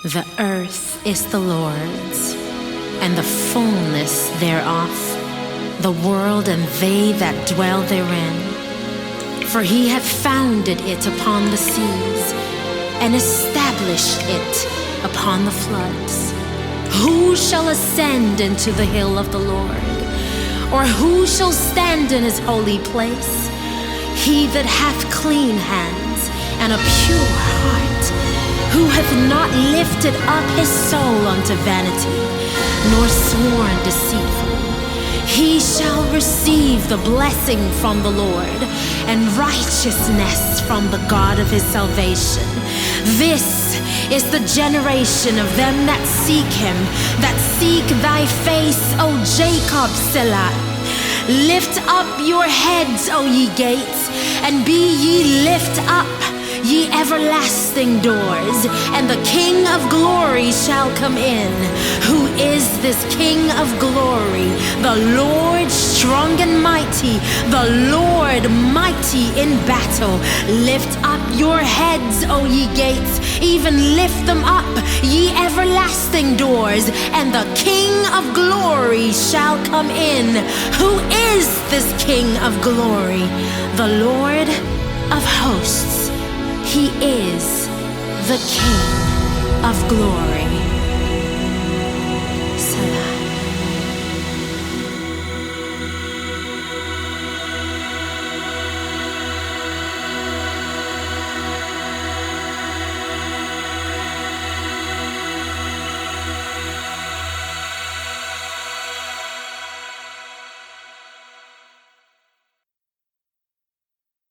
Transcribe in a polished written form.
The earth is the Lord's, and the fullness thereof, the world and they that dwell therein. For he hath founded it upon the seas, and established it upon the floods. Who shall ascend into the hill of the Lord? Or who shall stand in his holy place? He that hath clean hands and a pure heart, who hath not lifted up his soul unto vanity, nor sworn deceitfully, he shall receive the blessing from the Lord, and righteousness from the God of his salvation. This is the generation of them that seek him, that seek thy face, O Jacob, Selah. Lift up your heads, O ye gates, and be ye lift up, ye everlasting doors, and the King of glory shall come in. Who is this King of glory? The Lord strong and mighty, the Lord mighty in battle. Lift up your heads, O ye gates, even lift them up, ye everlasting doors, and the King of glory shall come in. Who is this King of glory? The Lord of hosts. He is the King of glory.